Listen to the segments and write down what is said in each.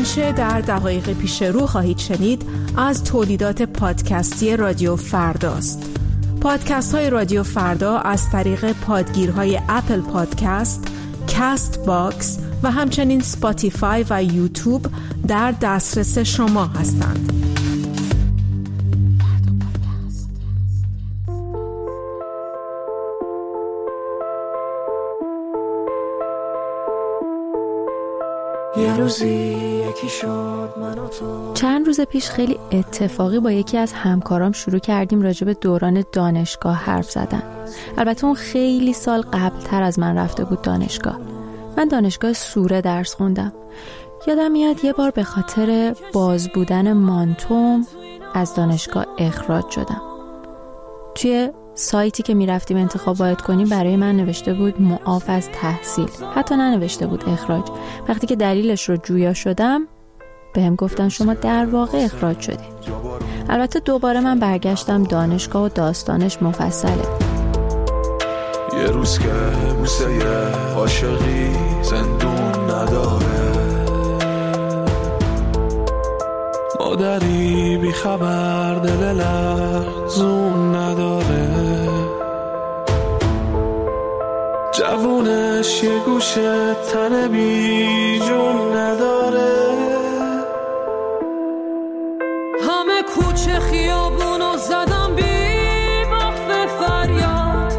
آنچه در دقایق پیش رو خواهید شنید از تولیدات پادکستی رادیو فرداست. پادکست های رادیو فردا از طریق پادگیرهای اپل پادکست، کست باکس و همچنین سپاتیفای و یوتیوب در دسترس شما هستند. چند روز پیش خیلی اتفاقی با یکی از همکارام شروع کردیم راجع به دوران دانشگاه حرف زدن. البته اون خیلی سال قبلتر از من رفته بود دانشگاه. من دانشگاه سوره درس خوندم. یادم میاد یه بار به خاطر باز بودن مانتوم از دانشگاه اخراج شدم. توی سایتی که میرفتیم انتخاب باید کنیم برای من نوشته بود معاف از تحصیل، حتی ننوشته بود اخراج. وقتی که دلیلش رو جویا شدم بهم گفتن شما در واقع اخراج شدی. البته دوباره من برگشتم دانشگاه و داستانش مفصله. یه روز که بوسه عاشقی زندون نداره، مادری بی خبر دل لرزون نداره، جوونش یه گوشه تن بی جون نداره، همه کوچه خیابونو زدم بی وقف فریاد،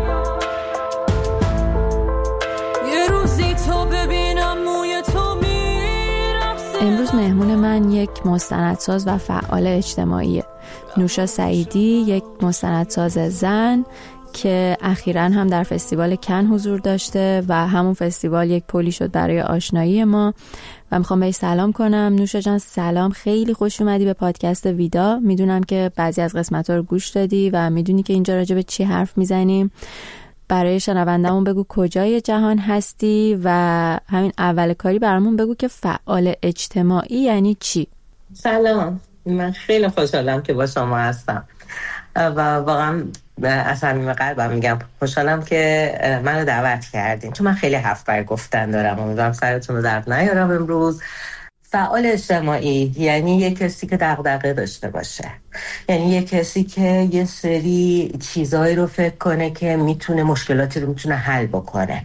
یه روزی تو ببینم موی تو میرقصه. امروز مهمون من یک مستندساز و فعال اجتماعیه، نوشا سعیدی، یک مستندساز زن که اخیراً هم در فستیوال کن حضور داشته و همون فستیوال یک پلی شد برای آشنایی ما و میخوام بهش سلام کنم. نوشا جان سلام، خیلی خوش اومدی به پادکست ویدا. میدونم که بعضی از قسمت‌ها رو گوش دادی و میدونی که اینجا راجع به چی حرف میزنیم. برای شنوندمون بگو کجای جهان هستی و همین اول کاری برامون بگو که فعال اجتماعی یعنی چی؟ سلام، من خیلی خوشحالم که با شما هستم و واقعا از صمیم قلبم میگم خوشحالم که منو دعوت کردین، چون من خیلی حرف بر گفتن دارم. امیدوارم سرتون رو درد نیارم. امروز فعال اجتماعی یعنی یه کسی که دغدغه داشته باشه، یعنی یه کسی که یه سری چیزایی رو فکر کنه که میتونه مشکلاتی رو میتونه حل بکنه.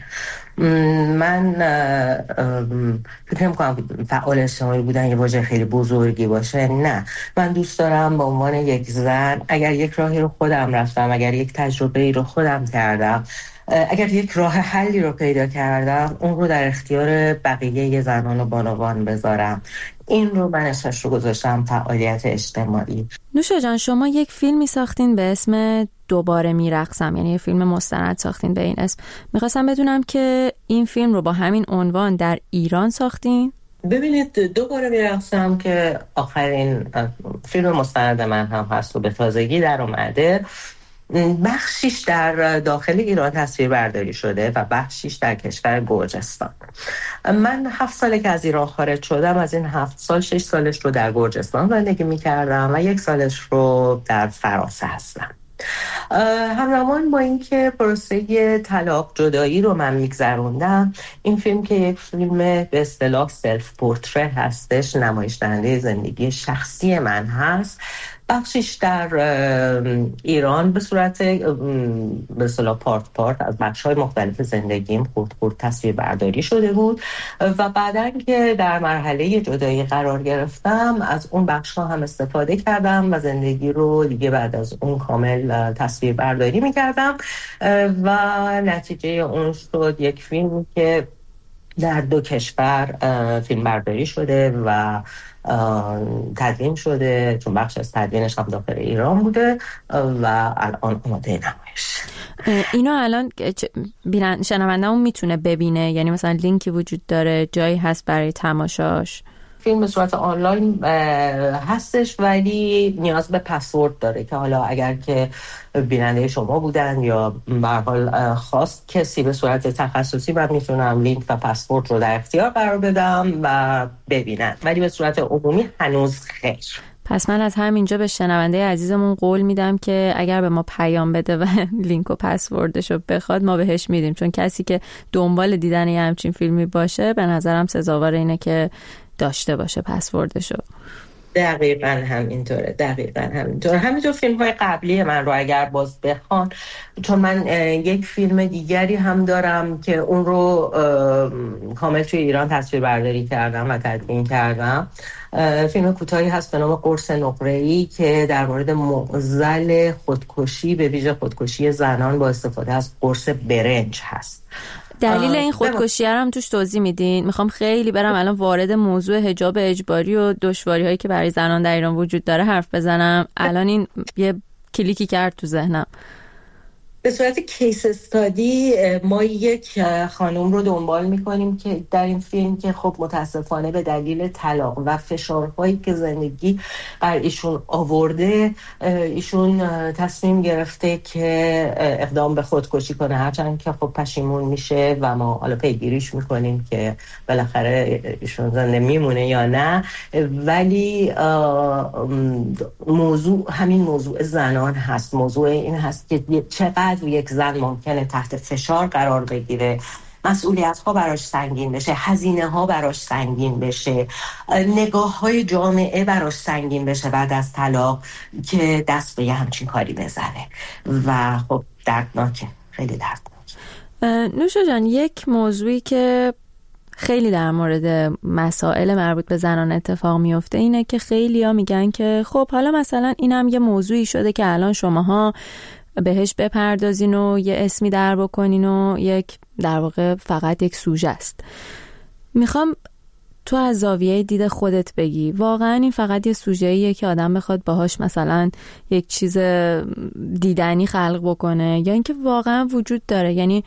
من فکر نمی‌کنم فعال اجتماعی بودن یه واژه خیلی بزرگی باشه. نه، من دوست دارم به عنوان یک زن اگر یک راهی رو خودم رفتم، اگر یک تجربه‌ای رو خودم کردم، اگر یک راه حلی رو پیدا کردم، اون رو در اختیار بقیه زنان و بانوان بذارم. این رو من اسمش رو گذاشتم فعالیت اجتماعی. نوشا جان شما یک فیلمی ساختین به اسم دوباره میرقصم، یعنی یه فیلم مستند ساختین به این اسم. میخواستم بدونم که این فیلم رو با همین عنوان در ایران ساختین؟ ببینید، دوباره میرقصم که آخرین فیلم مستند من هم هست و به تازگی در اومده. بخشیش در داخل ایران تصویر برداری شده و بخشیش در کشور گرجستان. من 7 ساله که از ایران خارج شدم. از این 7 سال 6 سالش رو در گرجستان زندگی میکردم و 1 سالش رو در فرانسه هستم. همزمان با اینکه پروسه طلاق جدایی رو من میگذروندم، این فیلم که یک فیلم به اصطلاح سلف پورتره هستش، نمایش دهنده زندگی شخصی من هست، بخشش در ایران به صورت به اصطلاح پارت از بخش‌های مختلف زندگیم خورد تصویر برداری شده بود و بعداً که در مرحله جدایی قرار گرفتم از اون بخش‌ها هم استفاده کردم و زندگی رو دیگه بعد از اون کامل تصویر برداری می‌کردم و نتیجه اون شد یک فیلم که در 2 کشور فیلم برداری شده و تدوین شده، چون بخش از تدوینش هم داخل ایران بوده و الان آماده نمایش. اینو الان شنونده‌مون میتونه ببینه؟ یعنی مثلا لینکی وجود داره، جایی هست برای تماشاش؟ فیلم به صورت آنلاین هستش ولی نیاز به پسورد داره که حالا اگر که بیننده شما بودن یا به هر حال خواست کسی به صورت تخصصی، من میتونم لینک و پسورد رو در اختیار قرار بدم و ببینن، ولی به صورت عمومی هنوز خیر. پس من از همینجا به شنونده عزیزمون قول میدم که اگر به ما پیام بده و لینک و پسوردشو بخواد ما بهش میدیم، چون کسی که دنبال دیدن یه همچین فیلمی باشه به نظرم سزاوار اینه که داشته باشه پسوردشو. دقیقاً همینطوره. همینطور فیلم های قبلی من رو اگر باز بخوان، چون من یک فیلم دیگری هم دارم که اون رو کامل توی ایران تصویر برداری کردم و تدوین کردم. فیلم کوتاهی هست به نام قرص نقره‌ای که در مورد معضل خودکشی، به ویژه خودکشی زنان با استفاده از قرص برنج هست. دلیل این خودکشی هم توش توضیح میدین؟ میخوام خیلی برم الان وارد موضوع حجاب اجباری و دشواری هایی که برای زنان در ایران وجود داره حرف بزنم. الان این یه کلیکی کرد تو ذهنم. به صورت کیس استادی ما یک خانم رو دنبال میکنیم که در این فیلم که خب متاسفانه به دلیل طلاق و فشارهایی که زندگی بر ایشون آورده، ایشون تصمیم گرفته که اقدام به خودکشی کنه، هرچند که خب پشیمون میشه و ما حالا پیگیریش میکنیم که بالاخره ایشون زنده میمونه یا نه. ولی همین موضوع زنان هست. موضوع این هست که چقدر یک زن ممکنه تحت فشار قرار بگیره، مسئولیت ها براش سنگین بشه، هزینه ها براش سنگین بشه، نگاه های جامعه براش سنگین بشه بعد از طلاق که دست به یه همچین کاری بزنه و خب دردناکه، خیلی دردناکه. نوشا جان، یک موضوعی که خیلی در مورد مسائل مربوط به زنان اتفاق میفته اینه که خیلی ها میگن که خب حالا مثلا این هم یه موضوعی شده که الان شماها بهش بپردازین و یه اسمی در بکنین و یک در واقع فقط یک سوژه است. میخوام تو از زاویه دید خودت بگی واقعا این فقط یه سوژه‌ایه که آدم بخواد باهاش مثلا یک چیز دیدنی خلق بکنه، یا اینکه واقعا وجود داره؟ یعنی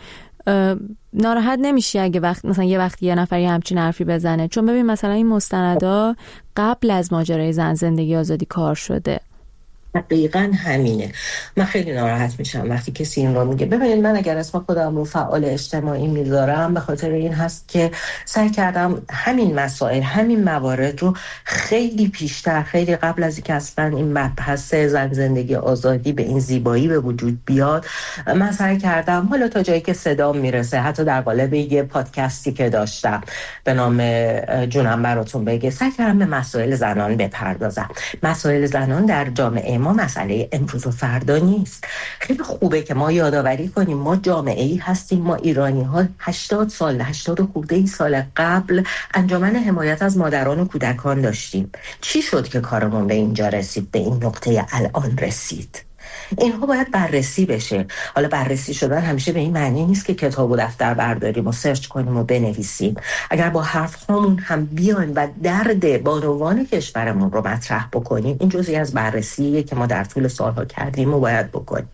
ناراحت نمیشی اگه مثلا یه وقتی یه نفر یه همچین حرفی بزنه؟ چون ببین مثلا این مستندا قبل از ماجرای زن زندگی آزادی کار شده. دقیقاً همینه. من خیلی ناراحت میشم وقتی کسی این رو میگه. ببینید من اگر اسم خودم رو فعال اجتماعی میذارم به خاطر این هست که سعی کردم همین مسائل، همین موارد رو خیلی پیشتر، خیلی قبل از اینکه اصلا این مبحث زن زندگی آزادی به این زیبایی به وجود بیاد، من سعی کردم حالا تا جایی که صدام میرسه، حتی در قالب یه پادکستی که داشتم به نام جونم براتون بگه، سعی کردم به مسائل زنان بپردازم. مسائل زنان در جامعه ما مسئله امروز و فردا نیست. خیلی خوبه که ما یادآوری کنیم ما جامعه‌ای هستیم، ما ایرانی‌ها 80 خورده سال قبل انجمن حمایت از مادران و کودکان داشتیم. چی شد که کارمون به اینجا رسید، به این نقطه الان رسید؟ اینها باید بررسی بشه. حالا بررسی شدن همیشه به این معنی نیست که کتاب و دفتر برداریم و سرچ کنیم و بنویسیم. اگر با حرف‌هامون هم بیایم و درد بانوان کشورمون رو مطرح بکنیم، این جزئی از بررسیه که ما در طول سالها کردیم و باید بکنیم.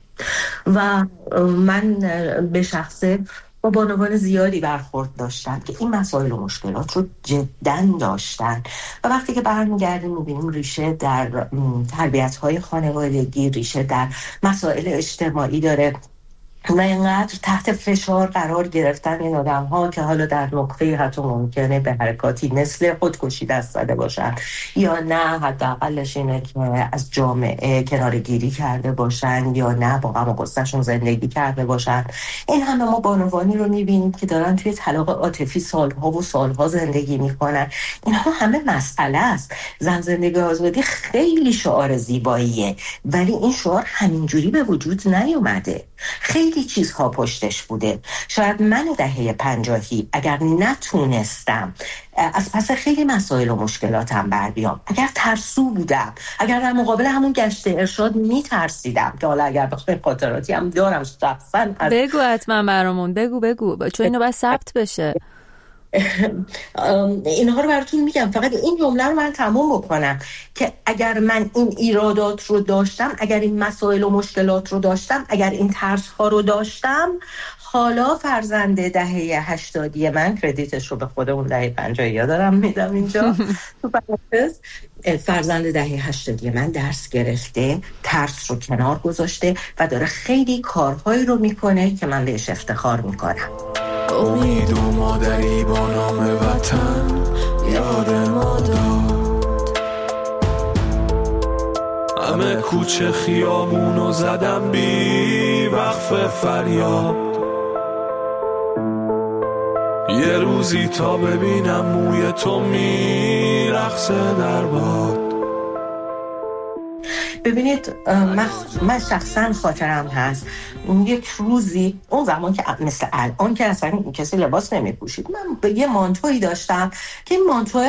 و من به شخصه با بانوان زیادی برخورد داشتن که این مسائل و مشکلات رو جداً داشتن و وقتی که برمیگردیم می‌بینیم ریشه در تربیت‌های خانوادگی، ریشه در مسائل اجتماعی داره و اینقدر تحت فشار قرار گرفتن این آدم‌ها که حالا در نقطه‌ای حتی ممکنه به حرکاتی مثل خودکشی دست زده باشن یا نه حداقلش اینه که از جامعه کناره‌گیری کرده باشن یا نه با غم و غصه‌شون زندگی کرده باشن. این همه ما بانوانی رو می‌بینیم که دارن توی طلاق عاطفی سال‌ها و سال‌ها زندگی می‌کنن. اینها همه مسئله است. زن زندگی آزادی خیلی شعار زیباییه ولی این شعار همینجوری به وجود نیومده. خیلی چیزها پشتش بوده. شاید من دهه 50 اگر نتونستم از پس خیلی مسائل و مشکلاتم بر بیام، اگر ترسو بودم، اگر در مقابل همون گشت ارشاد میترسیدم که حالا اگر بخوایم خاطراتی هم دارم شخصا بگو حتما برامون بگو چون اینو باید ثبت بشه. اینها رو براتون میگم، فقط این جمله رو من تمام بکنم که اگر من این ایرادات رو داشتم، اگر این مسائل و مشکلات رو داشتم، اگر این ترس ها رو داشتم، حالا فرزند دهه 80 من، کردیتش رو به خودمون دهه 50 دارم میدم اینجا تو پرانتز، فرزند دهه 80 من درس گرفته، ترس رو کنار گذاشته و داره خیلی کارهایی رو میکنه که من بهش افتخار میکنم. امید و مادری با نام وطن یاد ما داد، همه کوچه خیابونو زدم بی وقف فریاد، یه روزی تا ببینم موی تو میرقصه در باد. ببینید من شخصا خاطرم هست یک روزی اون زمان که مثل الان که اصلا کسی لباس نمی پوشید، من به یه مانتویی داشتم که این مانتوه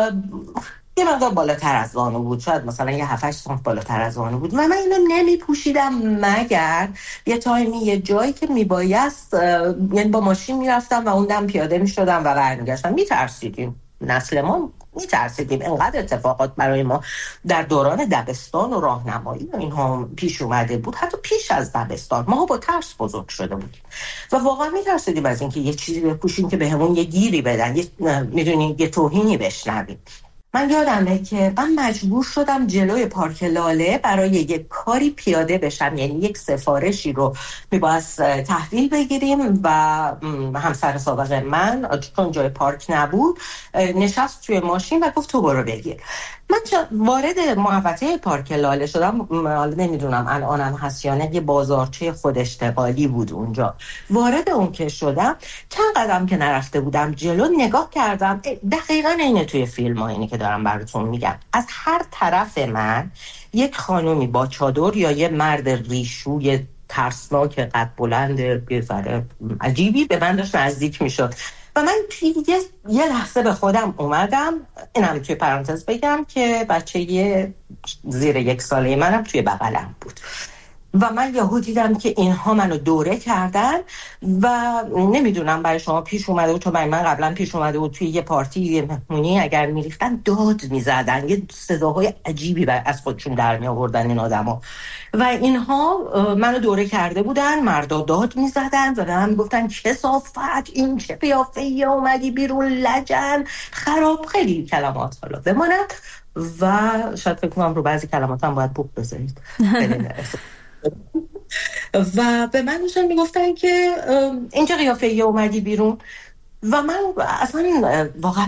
یه مقدار بالاتر از زانو بود، شاید مثلا یه 7-8 سانت بالاتر از زانو بود و من اینو نمی پوشیدم مگر یه تایمی یه جایی که میبایست، یعنی با ماشین میرفتم و اون دم پیاده میشدم و برمیگشتم. میترسیدیم، نسل ما میترسیدیم، انقدر اتفاقات برای ما در دوران دبستان و راهنمایی و اینها پیش اومده بود، حتی پیش از دبستان ما با ترس بزرگ شده بودیم و واقعا میترسیدیم از اینکه یه چیزی بپوشیم که بهمون یه گیری بدن، میدونید یه توهینی بشنویم. من یادمه که من مجبور شدم جلوی پارک لاله برای یک کاری پیاده بشم، یعنی یک سفارشی رو میبایست تحویل بگیریم و همسر سابق من چون جای پارک نبود نشست توی ماشین و گفت تو برو بگیر. من وارد محوطه پارک لاله شدم، نمیدونم الانم هست یا نه، یه بازارچه خود اشتغالی بود اونجا. وارد اون که شدم چند قدم که نرفته بودم جلو نگاه کردم، دقیقاً اینه توی فیلم ها اینی که دارم براتون میگم، از هر طرف من یک خانومی با چادر یا یه مرد ریشوی ترسناک قد بلند یه ذره عجیبی به من داشت نزدیک میشد و من توی یه لحظه به خودم اومدم. اینم توی پرانتز بگم که بچه زیر 1 ساله منم توی بغلم بود و من یهو دیدم که اینها منو دوره کردن و نمیدونم برای شما پیش اومده بود، چون برای من قبلا پیش اومده بود توی یه پارتی یه مهمونی اگر میریختن داد میزدن، یه صداهای عجیبی از خودشون در می آوردن این آدما و اینها منو دوره کرده بودن، مردا داد میزدن و هم گفتن کثافت، این چه قیافه‌ای اومدی بیرون، لجن، خراب، خیلی کلمات حالا بماند و شاید فکر کنم رو بعضی کلمات هم باید بوق بذارید و به من داشتن میگفتن که این چه قیافه‌ای اومدی بیرون و من اصلا واقعا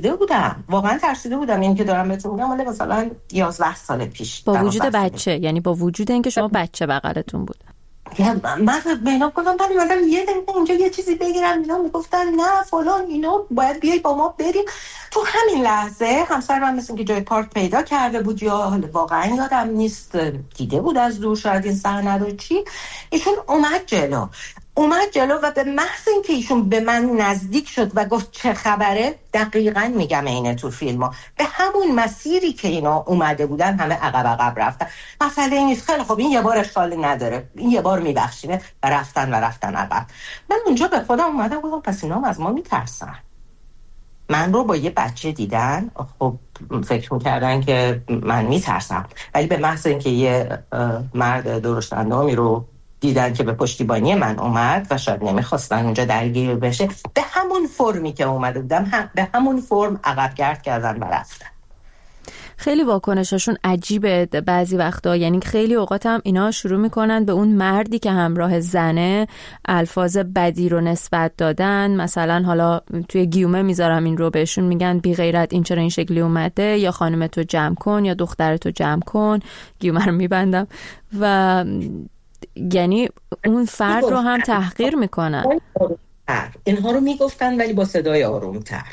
ترسیده بودم این که دارم بهتون میگم مال مثلا 11 سال پیش با وجود بچه، یعنی با وجود اینکه شما بچه بغلتون بود. من به اینا گفتم بعد اومدم یه دقیقه اینجا یه چیزی بگیرم، اینا میگفتن نه فلان، اینا باید بیای با ما بریم. تو همین لحظه همسر من مثل که جای پارک پیدا کرده بود یا حالا واقعا یادم نیست، دیده بود از دور شاید این صحنه رو چی، ایشون اومد جلو و به محض اینکه ایشون به من نزدیک شد و gofت چه خبره، دقیقاً میگم اینه تو فیلم ها، به همون مسیری که اینا اومده بودن همه عقب رفتن. مسئله این نیست، خیلی خب این یه بار اشکالی نداره، این یه بار میبخشینه و رفتن عقب. من اونجا به خودم اومدم گفتم پس اینا از ما میترسن. من رو با یه بچه دیدن، خب فکر میکردن که من میترسم، ولی به محض اینکه یه مرد درشت اندامی رو دیدن که به پشتیبانی من اومد و شاید نمیخواستن اونجا درگیر بشه، به همون فرمی که اومده بودم به همون فرم عقبگرد کردن و رفتن. خیلی واکنشاشون عجیبه بعضی وقتا، یعنی خیلی اوقات هم اینا شروع میکنن به اون مردی که همراه زنه الفاظ بدی رو نسبت دادن، مثلا حالا توی گیومه میذارم این رو، بهشون میگن بی غیرت این چرا این شکلی اومده، یا خانمتو جمع کن یا دخترتو جمع کن، گیومه رو میبندم و یعنی اون فرد رو هم تحقیر میکنن. اینها رو میگفتن ولی با صدای آرومتر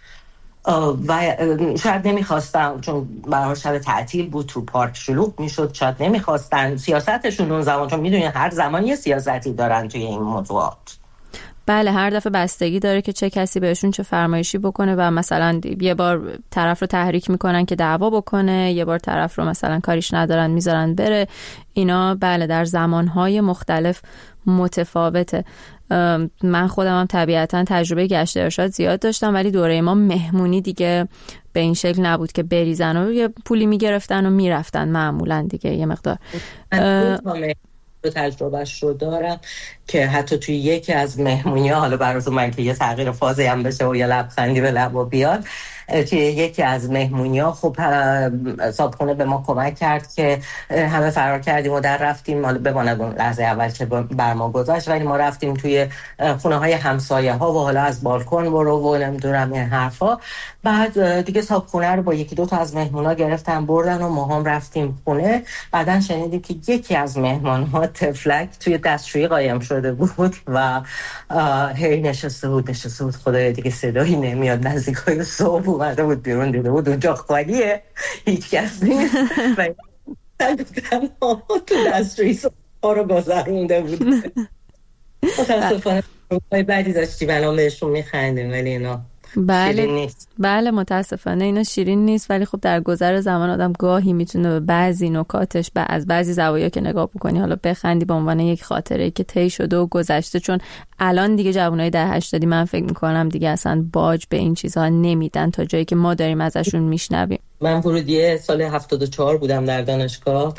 و شاید نمیخواستن، چون برای شب تعطیل بود تو پارک شلوغ میشد، شاید نمیخواستن، سیاستشون اون زمان، چون میدونین هر زمان یه سیاستی دارن توی این موضوعات. بله هر دفعه بستگی داره که چه کسی بهشون چه فرمایشی بکنه و مثلا یه بار طرف رو تحریک میکنن که دعوا بکنه، یه بار طرف رو مثلا کاریش ندارن میذارن بره. اینا بله در زمانهای مختلف متفاوته. من خودم هم طبیعتا تجربه گشت ارشاد زیاد داشتم، ولی دوره ما مهمونی دیگه به این شکل نبود که بریزن و یه پولی میگرفتن و میرفتن معمولا دیگه یه مقدار. تجربهش رو دارم که حتی توی یکی از مهمونی‌ها، حالا براتون من که یه تغییر فازی هم بشه و یه لبخندی به لبا بیاد، توی یکی از مهمونی‌ها خب صابخونه به ما کمک کرد که همه فرار کردیم و در رفتیم، حالا بماند اون لحظه اول که بر ما گذاشت، ولی ما رفتیم توی خونه‌های همسایه‌ها و حالا از بالکن برو و نمیدونم این حرفا. بعد دیگه صابخونه رو با یکی دو تا از مهمونا گرفتن بردن و ما هم رفتیم خونه. بعدن شنیدیم که یکی از مهمان‌ها تفلک توی دستشویی قایم شده بود و هی نشسته بود. خدایا دیگه صدایی نمیاد، نزدیکای صبح اومده بود بیرون، دیده بود اونجا خالیه، هیچ کس نیست و تو دستشویی صبح رو گذرونده بود. متاسفانه بعدی داشتی بنام بهشون میخندیم ولی اینا شیرین نیست. بله متاسفانه اینا شیرین نیست، ولی خب در گذر زمان آدم گاهی میتونه به بعضی نکاتش از بعضی زوایا که نگاه بکنی حالا بخندی به عنوان یک خاطره که طی شده و گذشته. چون الان دیگه جوانای دهه 80 من فکر میکنم دیگه اصلا باج به این چیزها نمیدن تا جایی که ما داریم ازشون میشنویم. من ورودی سال 74 بودم در دانشگاه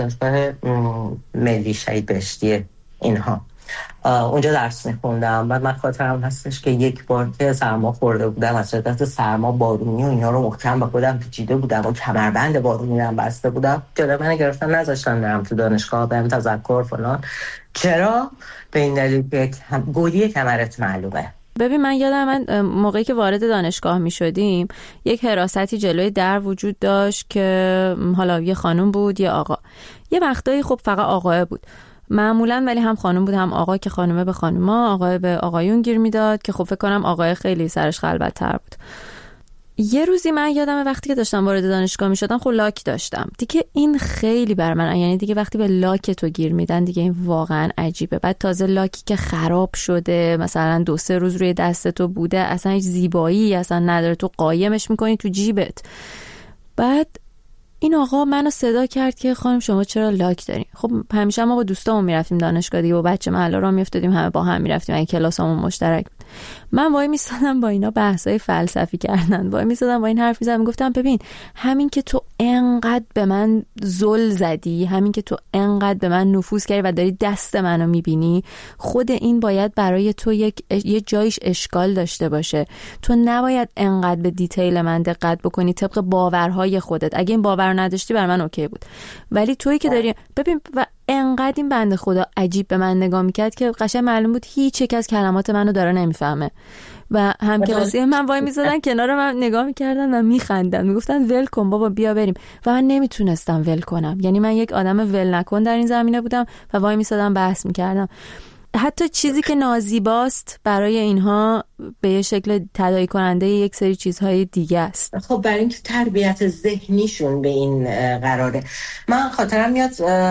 ملی شهید بهشتی اینها، اونجا درس میخوندم. بعد من خاطرم هستش که یک بار که سرما خورده بودم، از شدت سرما بارونی و اینا رو محکم به خودم پیچیده بودم و کمربند بارونی رو بسته بودم. جلوی من گرفتن نذاشتن برم تو دانشگاه، بهم تذکر فلان. چرا؟ به این دلیل که گودی کمرت معلومه. ببین من یادم من موقعی که وارد دانشگاه می شدیم یک حراستی جلوی در وجود داشت که حالا یه خانم بود یه آقا. یه وقتایی خب فقط آقا بود معمولا، ولی هم خانم بود هم آقا که خانمه به خانوما آقا به آقایون گیر میداد که خب فکر کنم آقای خیلی سرش خلوت تر بود. یه روزی من یادمه وقتی که داشتم وارد دانشگاه می شدم خب لاک داشتم دیگه. این خیلی بر من یعنی دیگه وقتی به لاک تو گیر میدن دیگه این واقعا عجیبه. بعد تازه لاکی که خراب شده مثلا 2-3 روز روی دست تو بوده، اصلا هیچ زیبایی اصلا نداره، تو قایمش میکنی تو جیبت. بعد این آقا منو صدا کرد که خانم شما چرا لاک دارین؟ خب همیشه ما با دوستامون میرفتیم دانشگاه دیگه، با بچه محله را میافتادیم همه با هم میرفتیم، این کلاسمون مشترک. من وای میستادم با اینا بحثای فلسفی کردن، وای میستادم با این حرف میزدم، میگفتم ببین همین که تو انقدر به من زل زدی، همین که تو انقدر به من نفوذ کردی و داری دست منو میبینی، خود این باید برای تو یه جایش اشکال داشته باشه. تو نباید انقدر به دیتیل من دقت بکنی طبق باورهای خودت. اگه این باور نداشتی بر من اوکی بود، ولی تویی که داری ببین. و انقدر این بنده خدا عجیب به من نگاه میکرد که قشنگ معلوم بود هیچ یک از کلمات منو داره نمیفهمه. و همکلاسی من وای میزدن کنار من نگاه میکردن و میخندن، میگفتن ول کن بابا بیا بریم، و من نمیتونستم ول کنم. یعنی من یک آدم ول نکن در این زمینه بودم و وای میزدم بحث میکردم. حتی چیزی که نازیباست برای اینها به یه شکل تداعی کننده یک سری چیزهای دیگه است. خب برای اینکه تربیت ذهنیشون به این قراره. من خاطرم میاد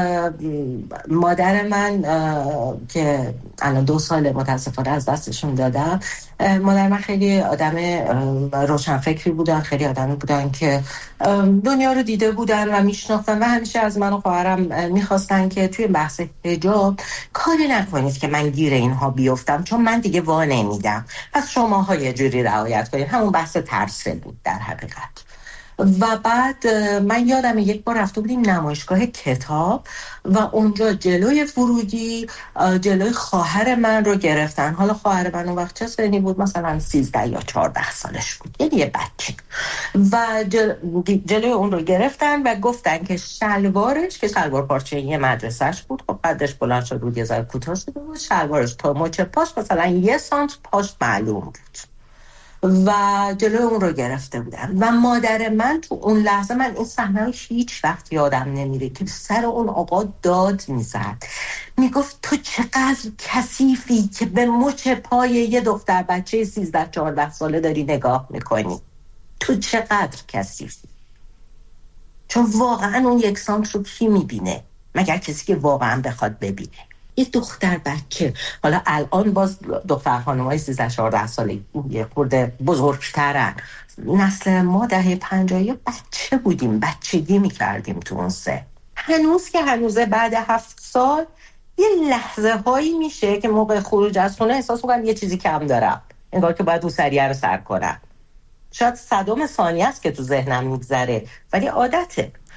مادر من که الان 2 سال متاسفانه از دستشون دادم، مادر من خیلی آدم روشنفکری بودن، خیلی آدمی بودن که دنیا رو دیده بودن و میشناختن و همیشه از من و خواهرم میخواستن که توی بحث حجاب کاری نکنید که من گیر اینها بیفتم، چون من دیگه وا نمیدم، پس شماها یه جوری رعایت کنید. همون بحث ترسه بود در حقیقت. و بعد من یادم یک بار رفته بودیم نمایشگاه کتاب و اونجا جلوی ورودی جلوی خواهر من رو گرفتن. حالا خواهر من اون وقت چه سنی بود؟ مثلا 13 یا 14 سالش بود، یعنی یه بچه. و جلوی اون رو گرفتن و گفتن که شلوارش، که شلوار پارچه‌ای مدرسهش بود، خب قدش بلند شده بود، یه ذره کوتاه شده بود، شلوارش تا مچ پاش مثلا 1 سانت پاش معلوم بود و جلوی اون رو گرفته بودن. و مادر من تو اون لحظه، من این صحنه رو هیچ وقت یادم نمیره که سر اون آقا داد میزد، میگفت تو چقدر کثیفی که به مچ پای یه دختر بچه 13-14 ساله داری نگاه میکنی، تو چقدر کثیفی. چون واقعا اون 1 سانت رو کی میبینه مگر کسی که واقعا بخواد ببینه؟ یه دختر بچه. حالا الان باز دختر خانم‌های 13-14 ساله یه خورده بزرگترن. نسل ما دهه 50 بچه بودیم، بچگی میکردیم تو اون سه. هنوز که هنوزه بعد 7 سال یه لحظه هایی میشه که موقع خروج از خونه احساس میکنم یه چیزی کم دارم، انگار که باید اون سریعه رو سر کنم. شاید 100 ثانیه است که تو ذهنم میگذره، ولی عادته.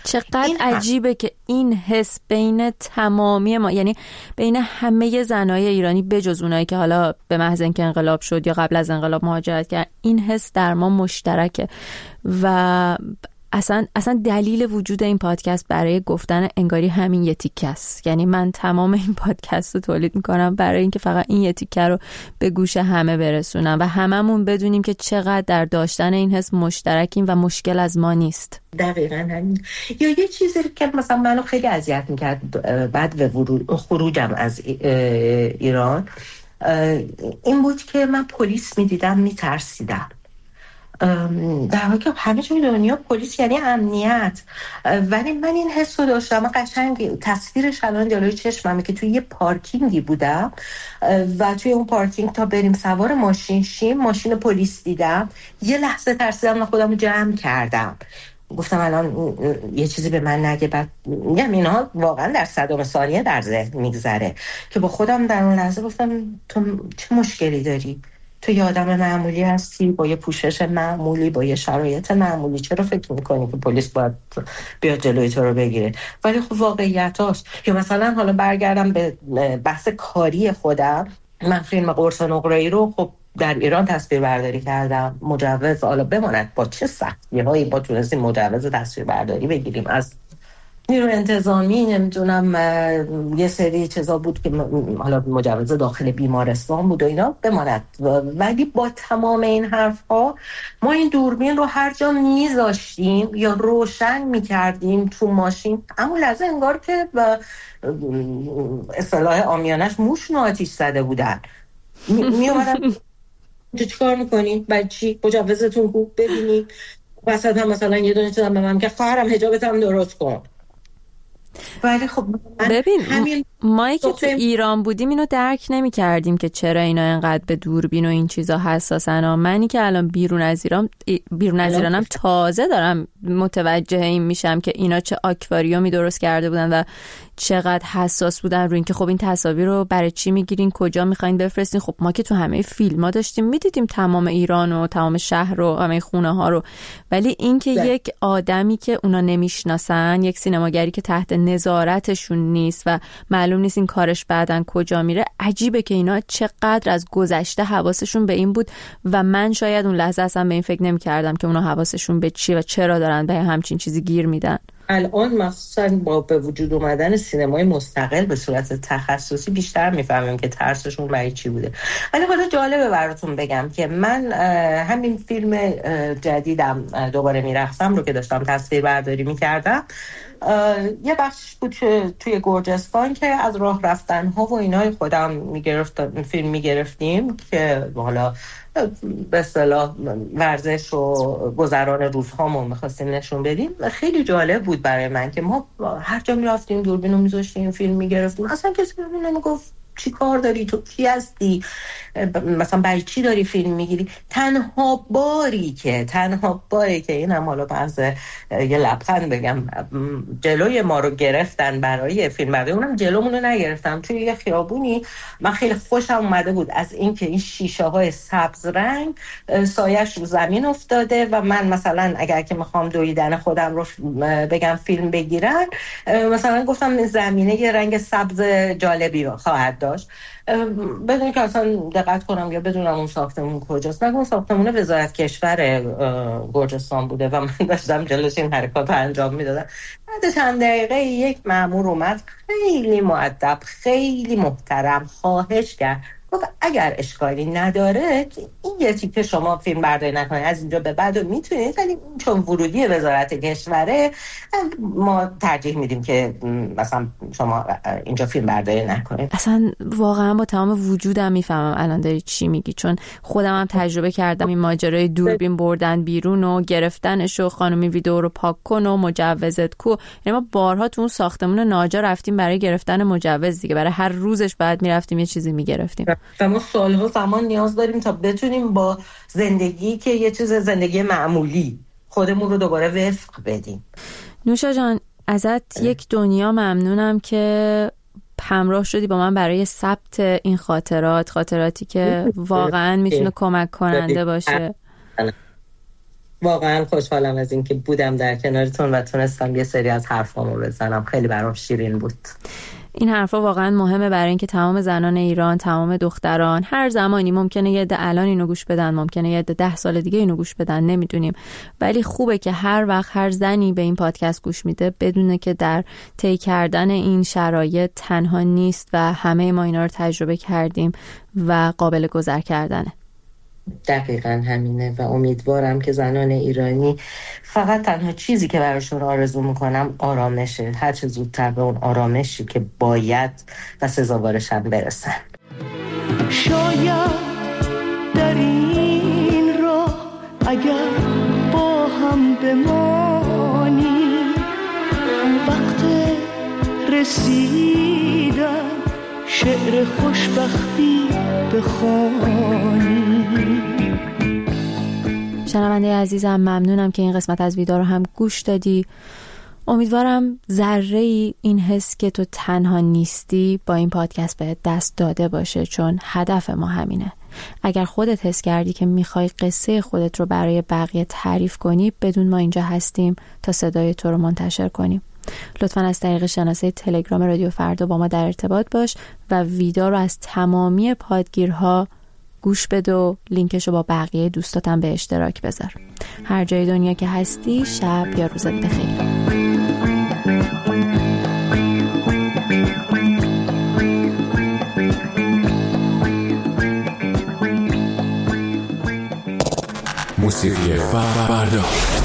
چقدر عجیبه که این حس بین تمامی ما، یعنی بین همه زنای ایرانی بجز اونایی که حالا به محض اینکه انقلاب شد یا قبل از انقلاب مهاجرت کرد، این حس در ما مشترکه. و اصلا دلیل وجود این پادکست برای گفتن انگاری همین یه تیکه است. یعنی من تمام این پادکست رو تولید میکنم برای اینکه فقط این یه تیکه رو به گوش همه برسونم و هممون بدونیم که چقدر در داشتن این حس مشترکیم و مشکل از ما نیست. دقیقاً همین. یا یه چیزی که مثلا منو خیلی اذیت میکرد بعد به خروجم از ایران این بود که من پلیس میدیدم میترسیدم، در حالی که همه جای دنیا پلیس یعنی امنیت، ولی من این حس رو داشتم. من قشنگ تصویرش الان جلوی چشممه که توی یه پارکینگی بودم و توی اون پارکینگ تا بریم سوار ماشین شیم ماشین پلیس دیدم، یه لحظه ترسیدم و خودم رو جمع کردم، گفتم الان یه چیزی به من نگه. بعد میگم اینها واقعا در صدم ثانیه در ذهن میگذره که با خودم در اون لحظه گفتم تو چه مشکلی داری؟ تو یه آدم معمولی هستی با یه پوشش معمولی با یه شرایط معمولی، چرا فکر میکنی که پلیس باید بیاد جلوی تو رو بگیره؟ ولی خب واقعیت هاست. یا مثلا حالا برگردم به بحث کاری خودم، من فیلم قرص نقره‌ای رو خب در ایران تصویر برداری کردم، مجوز حالا بماند با چه سختی‌هایی ما تونستیم مجوز تصویر برداری بگیریم از نیرو انتظامی، نمیدونم یه سری چیزا بود که حالا مجوز داخل بیمارستان بود و اینا بماند. ولی با تمام این حرفها ما این دوربین رو هر جا میذاشتیم یا روشن میکردیم تو ماشین، اما لحظه انگار که اصطلاح عامیانش موشون آتیش زده بودن. میومدن چه کار میکنین؟ بچی مجوزتون خوب ببینید. وسط هم مثلا یه دونه چیزم به من که خواهرم حجابت هم درست کن. ولی خب ببین مایی که تو ایران بودیم اینو درک نمی کردیم که چرا اینا اینقدر به دوربین و این چیزا حساسن. منی که الان بیرون از ایرانم تازه دارم متوجه این میشم که اینا چه آکواریومی درست کرده بودن و چقدر حساس بودن روی این که خب این تصاویر رو برای چی میگیرین، کجا میخواین بفرستین. خب ما که تو همه فیلم‌ها داشتیم میدیدیم تمام ایران و تمام شهر و همه خونه ها رو، ولی این که یک آدمی که اونا نمیشناسن، یک سینماگری که تحت نظارتشون نیست و معلوم نیست این کارش بعدن کجا میره، عجیبه که اینا چقدر از گذشته حواسشون به این بود و من شاید اون لحظه اصلا به این فکر نمی‌کردم که اونا حواسشون به چی و چرا دارن به همچین چیزی گیر میدن. الان مخصوصا با به وجود اومدن سینمای مستقل به صورت تخصصی بیشتر میفهمیم که ترسشون برای چی بوده. ولی حالا جالبه براتون بگم که من همین فیلم جدیدم دوباره میرقصم رو که داشتم تصویر برداری میکردم، یه بخش بود توی گرجستان که از راه رفتن ها و اینای خودم میگرفتم فیلم میگرفتیم که حالا به اصطلاح ورزش و گذران روزهامون می‌خواستیم نشون بدیم. خیلی جالب بود برای من که ما هر جا می‌رفتیم دوربین رو می‌ذاشتیم فیلم می‌گرفتیم، اصلا کسی نمی‌گفت چی کار داری، تو کی هستی، مثلا برای چی داری فیلم میگیری. تنها باری که این هم حالا از یه لبخند بگم جلوی ما رو گرفتن برای فیلم برداری، اونم جلومون رو نگرفتم، توی یه خیابونی من خیلی خوشم اومده بود از اینکه این شیشه های سبز رنگ سایش رو زمین افتاده و من مثلا اگر که میخوام دویدن خودم رو بگم فیلم بگیرن، مثلا گفتم زمینه یه رنگ سبز جالبی خواهد داشت بدون که اصلا دقت کنم یا بدونم اون ساختمون کجاست. نگه اون ساختمون وزارت کشور گرجستان بوده و من داشتم جلوش این حرکات رو انجام میدادم. بعد چند دقیقه یک مأمور اومد خیلی مؤدب خیلی محترم خواهش کرد، گفت اگر اشکالی نداره این یه تیکه شما فیلم برداری نکنید از اینجا به بعد میتونید، ولی چون ورودی وزارت کشوره ما ترجیح میدیم که مثلا شما اینجا فیلم برداری نکنید. اصلا واقعا با تمام وجودم میفهمم الان داری چی میگی، چون خودم هم تجربه کردم این ماجرای دوربین بردن بیرون و گرفتنش و خانومی ویدیو رو پاک کن و مجوزت کو. یعنی ما بارها تو اون ساختمون ناجا رفتیم برای گرفتن مجوز دیگه، برای هر روزش بعد میرفتیم یه چیزی میگرفتیم و ما سالها زمان نیاز داریم تا بتونیم با زندگی که یه چیز زندگی معمولی خودمون رو دوباره وفق بدیم. نوشا جان ازت یک دنیا ممنونم که همراه شدی با من برای ثبت این خاطراتی که واقعا میتونه کمک کننده باشه. واقعا خوشحالم از اینکه بودم در کنارتون و تونستم یه سری از حرفامو بزنم. خیلی برام شیرین بود. این حرفا واقعا مهمه برای اینکه تمام زنان ایران، تمام دختران، هر زمانی ممکنه یه عده الان اینو گوش بدن، ممکنه یه عده 10 سال دیگه اینو گوش بدن، نمیدونیم، ولی خوبه که هر وقت هر زنی به این پادکست گوش میده بدونه که در طی کردن این شرایط تنها نیست و همه ما اینا رو تجربه کردیم و قابل گذر کردنه. دقیقاً همینه و امیدوارم که زنان ایرانی فقط تنها چیزی که براشون آرزو میکنم آرامشه، هر چه زودتر به اون آرامشی که باید و سزاوارشم برسن. شاید در این راه اگر با هم بمانی وقت رسیدن شعر خوشبختی بخوانی. شنونده عزیزم، ممنونم که این قسمت از ویدا رو هم گوش دادی. امیدوارم ذره‌ای این حس که تو تنها نیستی با این پادکست بهت دست داده باشه، چون هدف ما همینه. اگر خودت حس کردی که میخوای قصه خودت رو برای بقیه تعریف کنی، بدون ما اینجا هستیم تا صدای تو رو منتشر کنیم. لطفاً از طریق شناسه تلگرام رادیو فردا با ما در ارتباط باش و ویدا رو از تمامی پادگیرها گوش بده و لینکشو با بقیه دوستاتم به اشتراک بذار. هر جای دنیا که هستی، شب یا روزت بخیر. موسیقی فردا.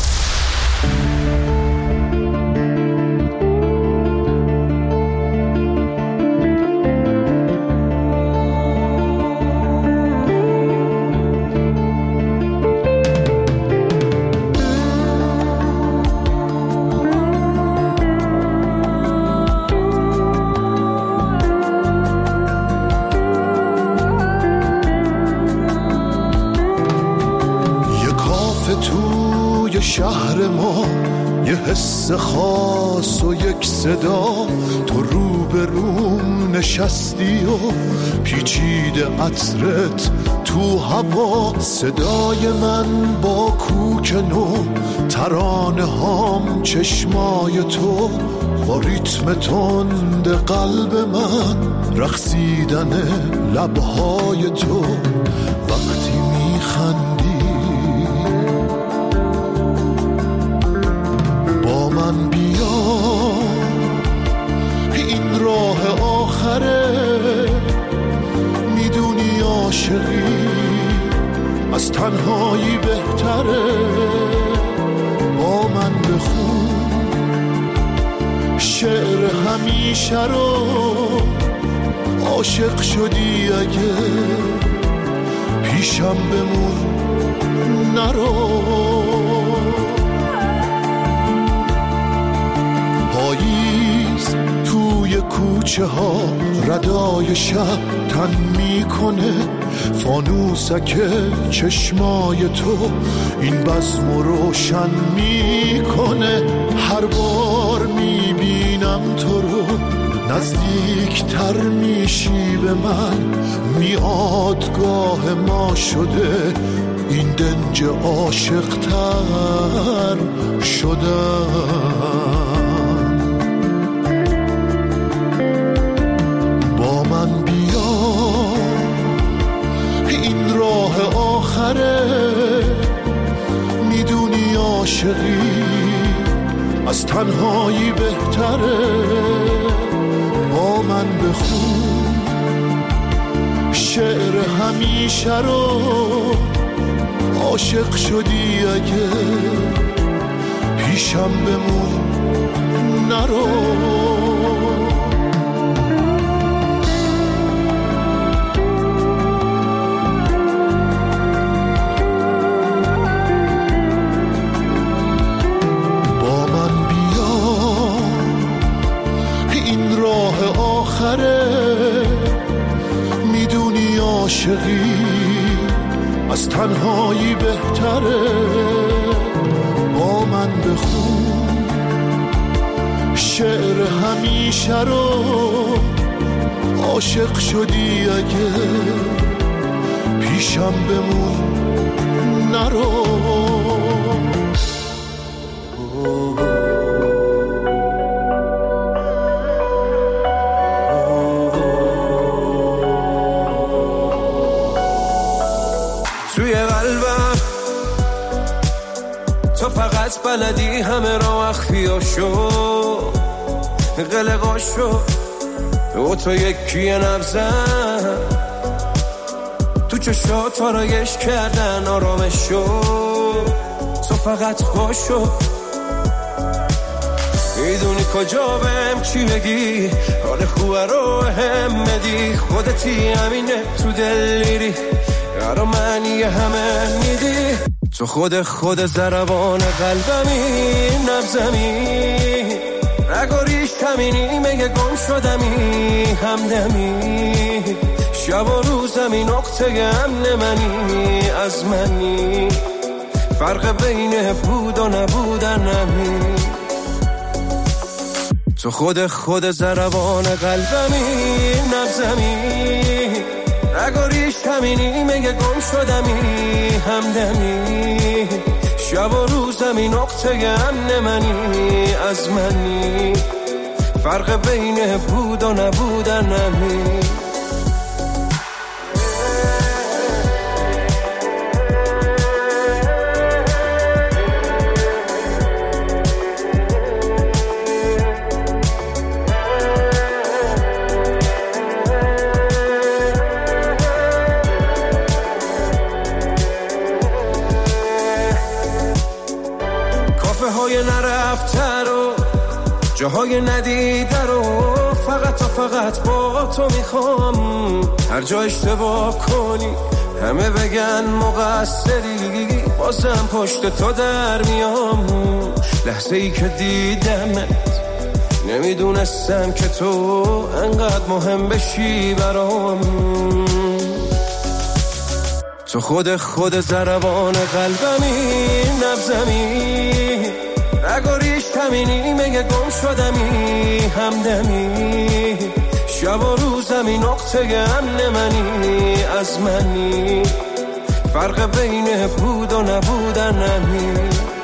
شهر ما یه حس خاص و یک صدا، تو رو به روم نشستی و پیچیده عطرت تو هوا، صدای من با کوک نو، ترانه هام چشمای تو، با ریتم تند قلب من، رقصیدن لبهای تو، وقتی میخندی من بیا، این راه آخره، میدونی عاشقی از تنهایی بهتره، با من بخون شعر همیشه رو، عاشق شدی اگه پیشم بمون نرو. پاییز توی کوچه ها ردای شب تن میکنه، فانوسک چشمای تو این بزم روشن میکنه، هر بار میبینم تو رو نزدیک تر میشی به من، میادگاه ما شده این دنج عاشق تر شدن. با من بیا، این راه آخره، میدونی عاشقی از تنهایی بهتره، با من بخون شعر همیشه رو، عاشق شدی اگه پیشم بمون نرو. با من بیا، این راه آخره، میدونی عاشقی از تنهایی بهتره، با من بخون شعر همیشه رو، عاشق شدی اگه پیشم بمون نرو. توی قلبم تو فقط بلدی همه را مخفیاشو قلقاشو و تو یکی نبزن تو چشات آرایش کردن آرامشو تو فقط خوشو میدونی کجا بهم چی بگی حال خوبه رو هم بدی خودتی همینه تو دل میری یارو معنی همه میدی تو خود ضربان قلبمی نبزمی رگاریش کمینی مگه گم شدمی همدمی شب و روزمی نقطه امن منی از منی فرق بین بود و نبودن نمی تو خود ضربان قلبمی نبزمی رگاریش کمینی مگه گم شدمی همدمی شب و روزمی نقطه امن منی از منی فرق بین بود و نبودن نمی نرفته رو جاهای ندیده رو فقط با تو میخوام هر جا اشتباه کنی همه بگن مقصری بازم پشت تو در میام لحظه ای که دیدمت نمیدونستم که تو انقدر مهم بشی برام تو خود ضربان قلبمی نبزمی رگاریش کمینی مگه گم شدمی همدمی شب و روزمی نقطه امن منی از منی فرق بین بود و نبودن نمی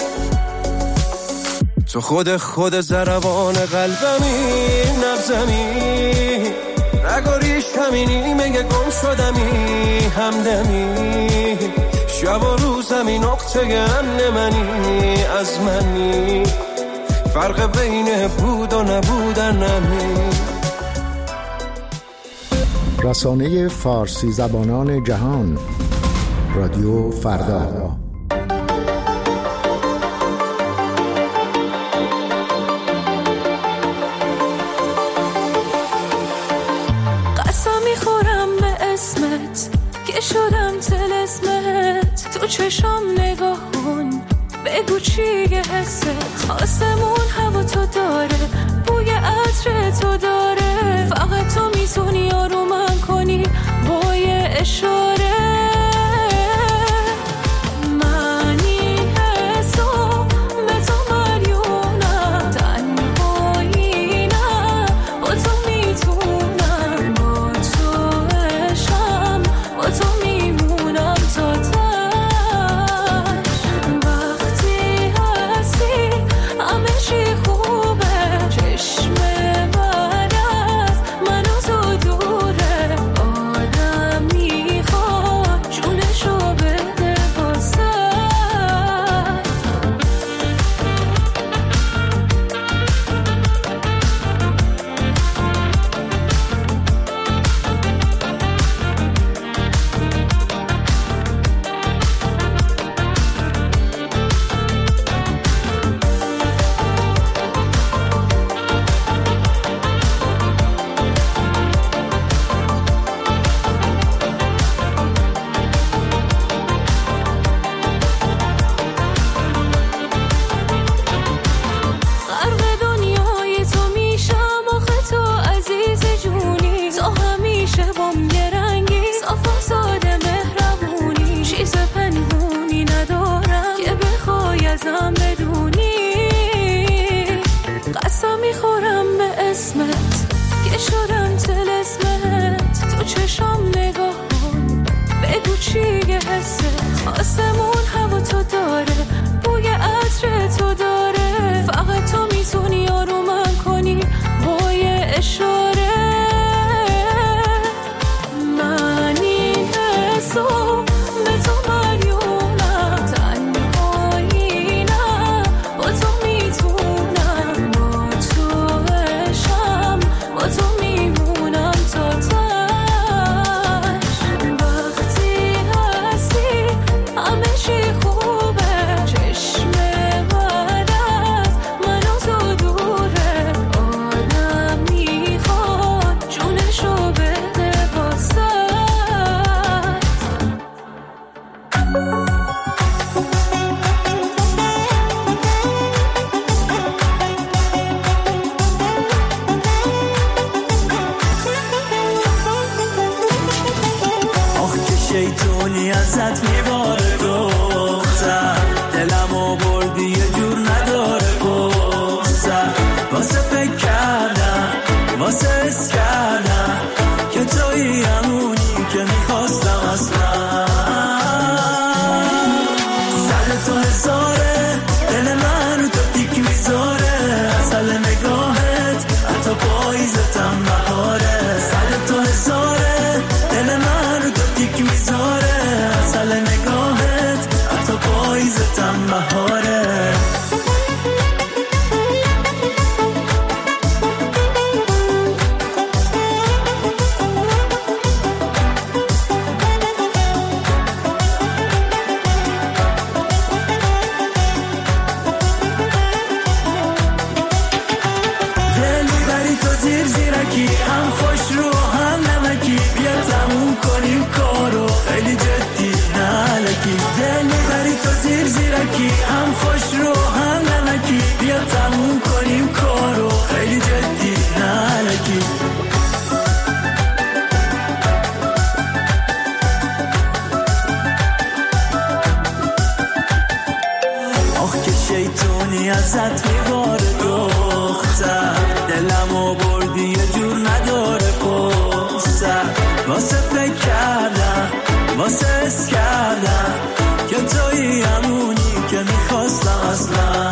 تو خود ضربان قلبمی نبزمی رگاریش کمینی مگه گم شدمی همدمی شب و روزمی نقطه امن منی از منی فرق بین بود و نبودن نمی رسانه فارسی زبانان جهان رادیو فردا قسم میخورم به اسمت که شدم طلسمت تو چشم نگاه کن بگو چیه حست آسمون هوا تو داره بوی عطر تو داره فقط تو میتونی آرومم کنی با یه اشاره چیه حست آسمون هوا تو داره بوی عطر تو داره شیطونی ازت میباره دختر، دلمو بردی یه جور نداره گفتر، واسه فکر کردم واسه حس کردم که تویی همونی که میخواستم اصلا. سر تو هزاره دل من رو تو دیک میذاره، اصل نگاهت حتی پاییزتم بهاره. سر تو هزاره دل من رو تو دیک میذاره، اصل نگاهت حتی پاییزتم بهاره. هم خوش رو هم نمکی، بیا تموم کنیم کارو خیلی جدی نالکی. دل میبری تو زیرکی، هم خوش رو هم نمکی، بیا تموم کنیم کارو خیلی جدی نالکی. آخ که شیطونی ازت میباره دختر، دلمو بردی یه جور نداره پستر، واسه فکر کردم واسه حس کردم که تویی همونی که میخواستم اصلا.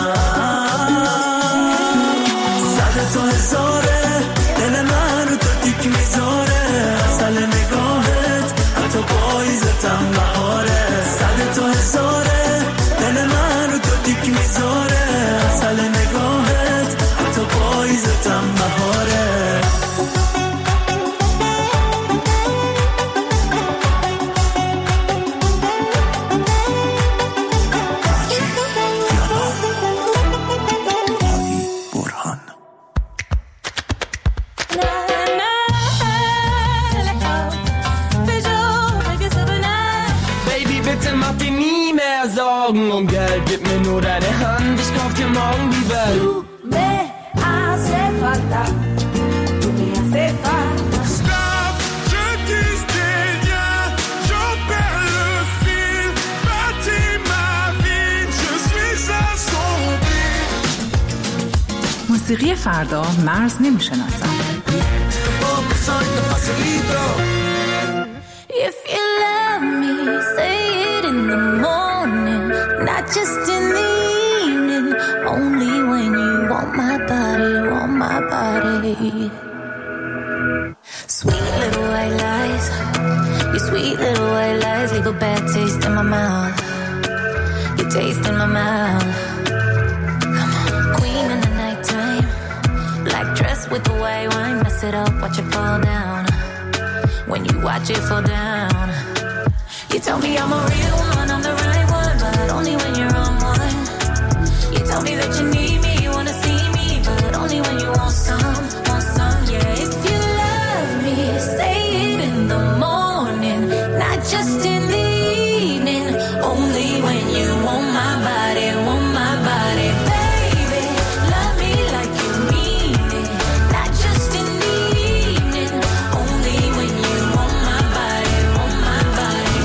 صد تو هزاره دل من رو تو دیک میذاره، اصل نگاهت حتی پاییزتم بهاره. صد تو هزاره دل من رو تو دیک میذاره، اصل نگاهت حتی پاییزتم بهاره. Und Geld, gib mir nur deine Hand, ich kauf dir morgen die Welt. Du me hace falta, tu me hace falta. Stop, je disais rien, j'en perds le fil. Bâtis ma vie, je suis assombri. موسیقی فردا مرز نمیشناسم. If you love me, say it in the morning, not just in the evening. Only when you want my body, want my body. Sweet little white lies, your sweet little white lies leave a bad taste in my mouth. Your taste in my mouth. Come on, queen in the nighttime, black dress with the white wine, mess it up, watch it fall down. When you watch it fall down, you tell me I'm a real one, I'm the right one, but only when you're on one. You tell me that you need me, you wanna see me, but only when you want some, yeah. If you love me, say it in the morning, not just in the evening. Only when you want my body, want my body. Baby, love me like you mean it, not just in the evening. Only when you want my body, want my body.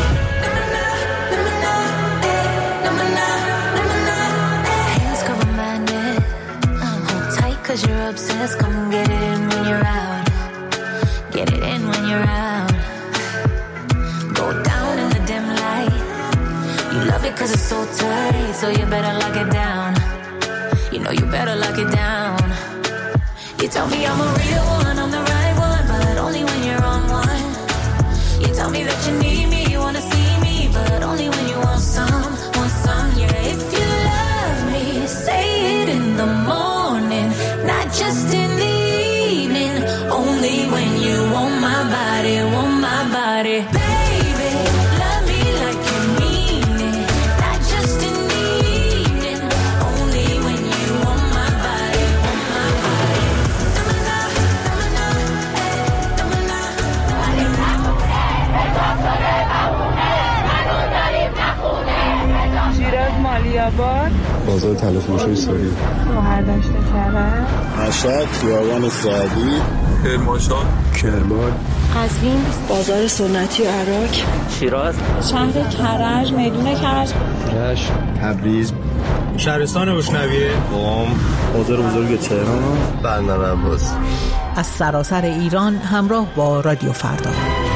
Hands cover my neck, hold tight 'cause you're obsessed. Come get it in when you're out, get it in when you're out. Go down in the dim light, you love it 'cause it's so tight, so you better lock it down. You know you better lock it down. You tell me I'm a real one, I'm the right one, but only when you're on one. You tell me that you need me, you wanna see me, but only when you want some, yeah. If you love me, say it in the morning, not just in the evening. Only when you want my body, want my body. Baby, love me like you mean it, not just in the evening. Only when you want my body, want my body. شیراز مالیاباد، بازار تلفروشی سوری، شوهر داشته کرد، مشهد، خیابان سعدی، کرمانشاه، کرمان، قزوین، بازار سنتی عراق، شیراز، شهر کرج، میدون کرج، رشت، تبریز، شهرستان بوشنویه، قم، بازار بزرگ تهران، بندرعباس. از سراسر ایران همراه با رادیو فردا.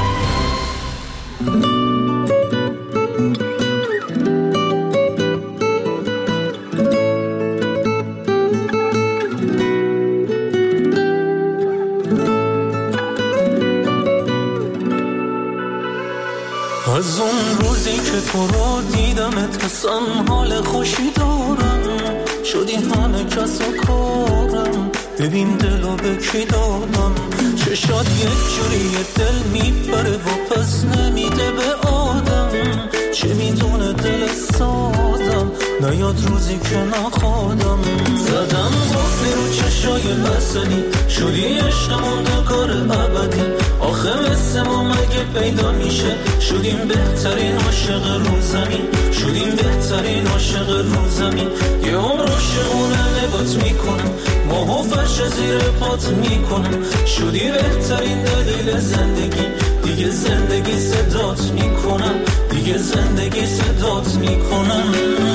از اون روزی که تو رو دیدمت حسن حال خوشی دارم، شدی همه کس و کارم، ببین دلو به کی دادم، چشات یک جوری دل میبره و پس نمیده به آدم، چه میدونه دل سادم، نیاد روزی که نخوادم، زدم قفلی رو چشای بسنی، شدی عشقمون دکار ابدی، آخه مثل ما مگه پیدا میشه، شدیم بهترین عاشق رو زمین، شدیم بهترین عاشق رو زمین، یه عمر عاشقونه نگات میکنم، ماهو فرش زیر پات میکنم، شدی بهترین دلیل زندگی، دیگه زندگی صدات میکنم، دیگه زندگی صدات میکنم.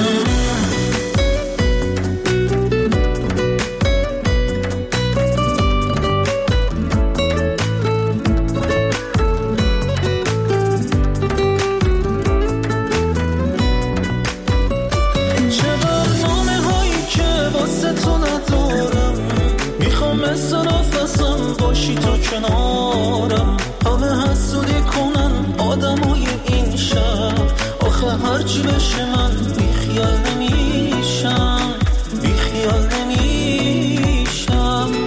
باشی تو کنارم، همه حسودی کنن آدمای این شهر، آخه هرچی بشه من بیخیال نمیشم، بیخیال نمیشم،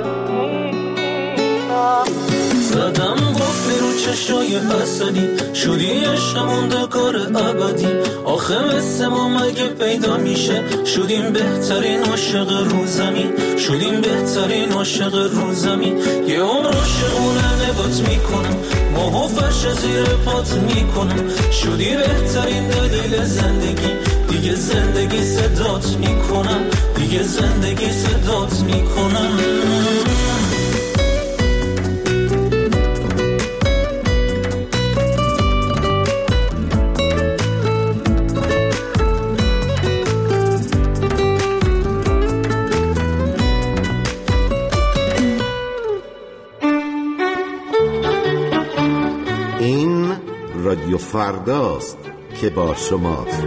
زدم قفلی رو چشای اسدی، شدی عشقمون دکار ابدی، آخه مثل ما مگه پیدا میشه، شدیم بهترین عاشق رو زمین، شدیم بهترین عاشق رو زمین، یه عمر عاشقونه نگات میکنم، ماهو فرش زیر پات میکنم، شدی بهترین دلیل زندگی، دیگه زندگی صدات میکنم، دیگه زندگی صدات میکنم. رادیو فرداست که با شماست.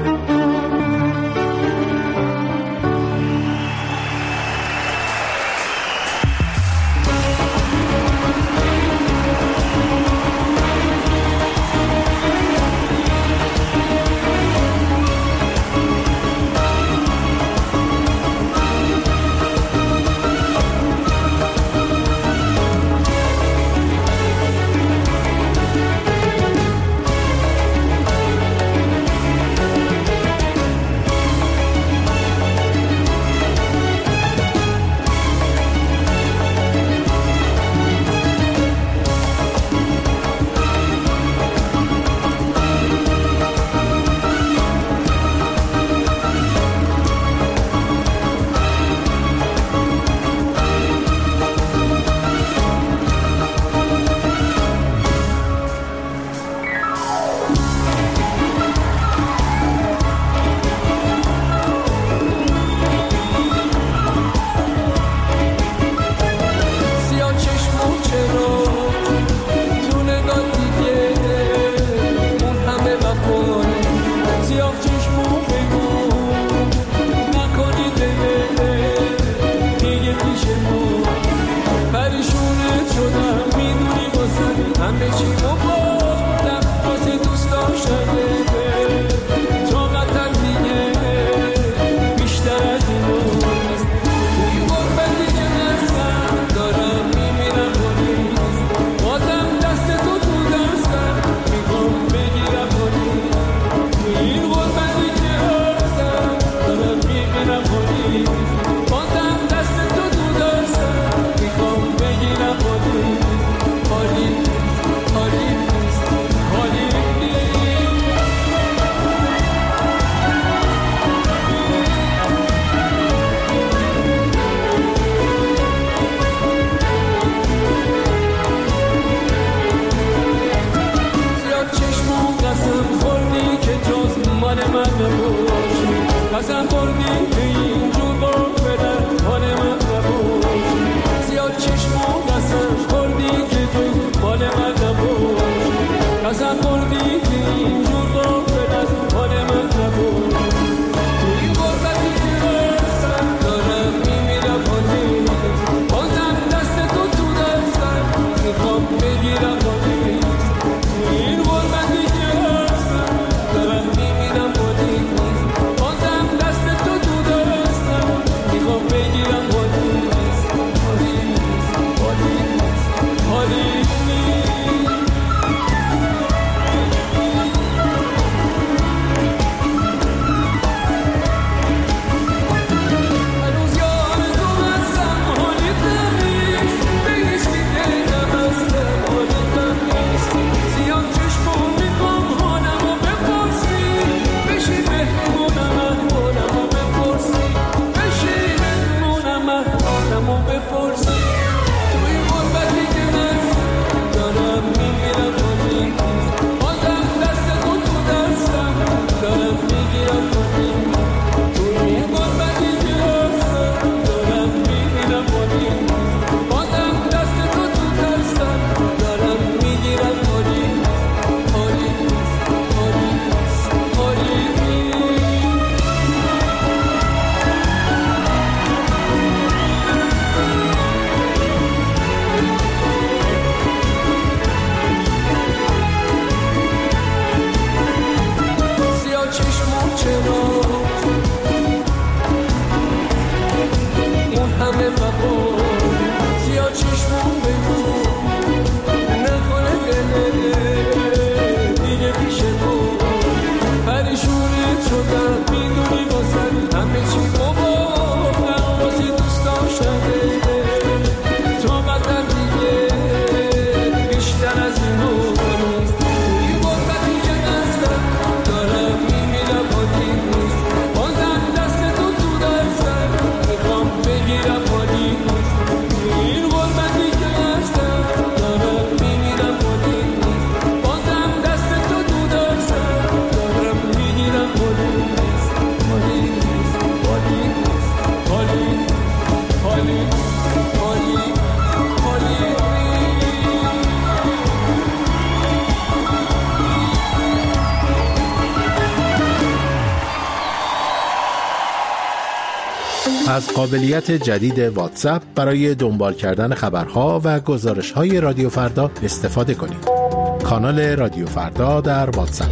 بگیرم بادی این غربتی که هستم دارم میمیرم بادی بازم دست تو تو دستم میخوام بگیرم بادی بادی از قابلیت جدید واتساپ برای دنبال کردن خبرها و گزارش‌های رادیو فردا استفاده کنید. کانال رادیو فردا در واتساپ.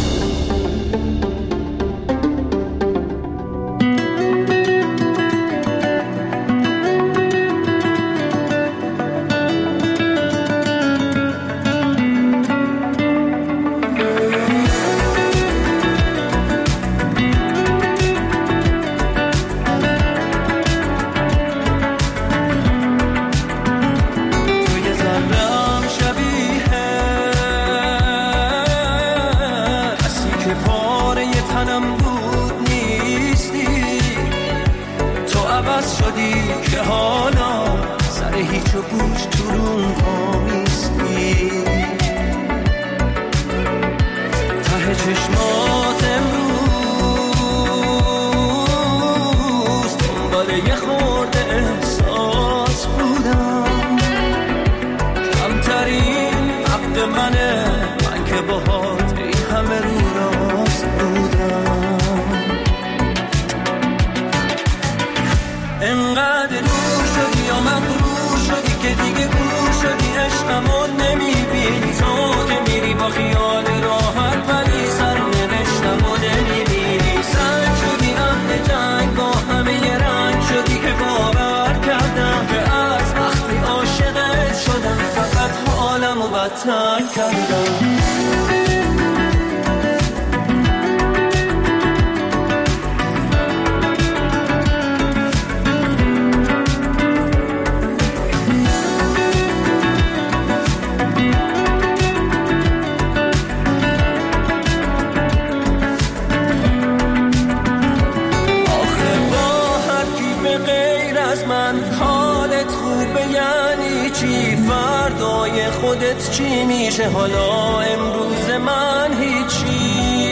خودت چی میشه حالا امروز من هیچی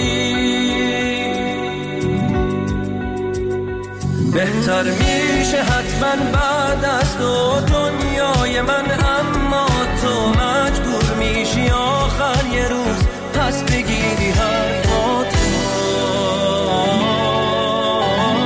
بهتر میشه حتما بعد از تو دنیای من اما تو مجبور میشی آخر یه روز پس بگیری حرفات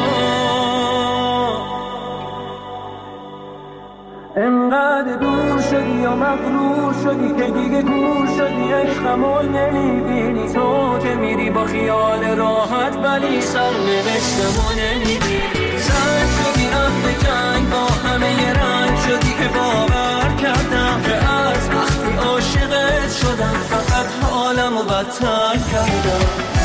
انقدر دور شد شدی یا مغرور شدی که دیگه گور شدی عشقمو نمیبینی تو که میری با خیال راحت ولی سرنوشتمو نمیبینی زنگ شدی اهل جنگ با همه ی رنگ شدی که باور کردم که از وقتی عاشقت شدم فقط حالمو بدتر کردم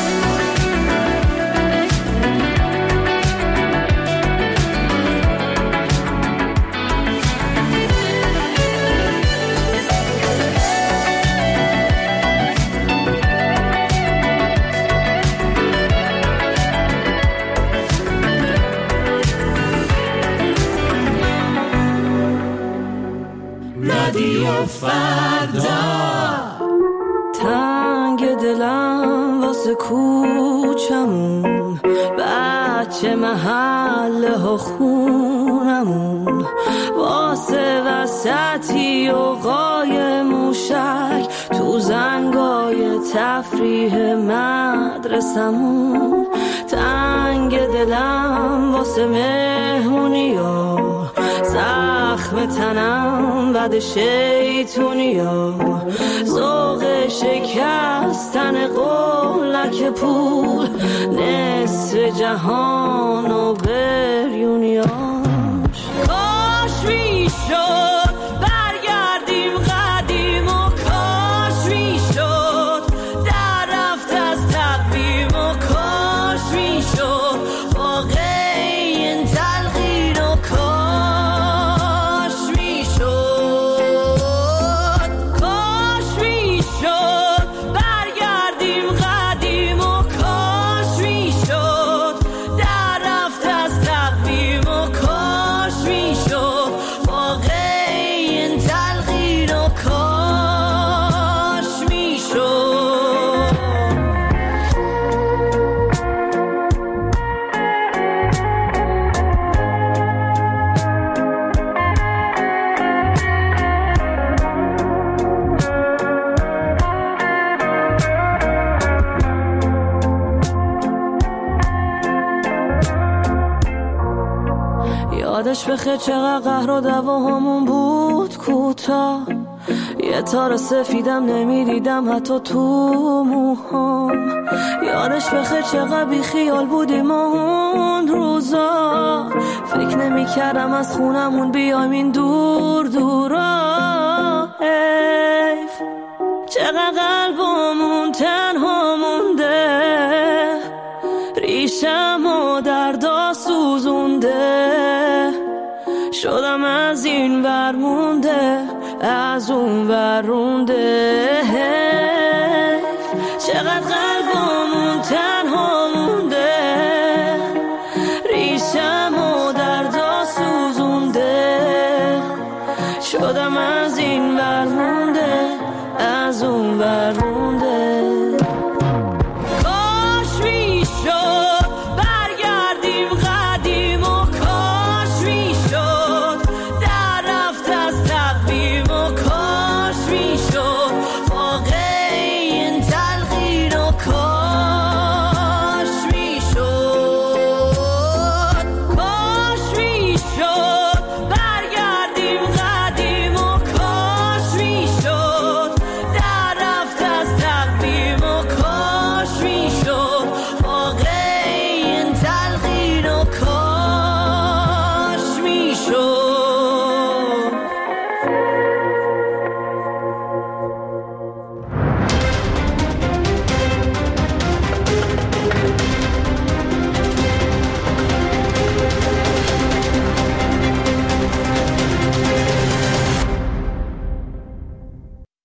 رادیو فردا. تنگ دلم واسه کوچمون، بچه محله ها خونمون، واسه وسطی و قای موشک تو زنگای تفریح مدرسمون. تنگ دلم واسه مهمونی ها، زخم تنم بعد شیطونی ها، ذوق شکستن قولک پول، نصف جهان و بریونیاش. کاش میشد برگردیم قدیم و کاش میشد در رفت از تقویم و کاش میشد واقع این تلقین و کاش میشد برگردیم قدیم و کاش میشد در رفت از تقویم و کاش میشد واقع این تلقین و کاش میشد. یادش بخیر چقدر قهر و دعواهامون بود کوتاه، یه تار سفیدم نمیدیدم حتی تو موهام. یادش بخیر چقدر بی خیال بودیم اون روزا، فکر نمیکردم از خونمون بیایم این دور دورا. حیف چقدر قلبمون تنها مونده، ریشمو دردا سوزونده، شدم از این ور مونده از اون ور رونده. حیف چقدر قلبمون تنها مونده، ریشمو دردا سوزونده، شدم از این ور مونده از اون ور رونده.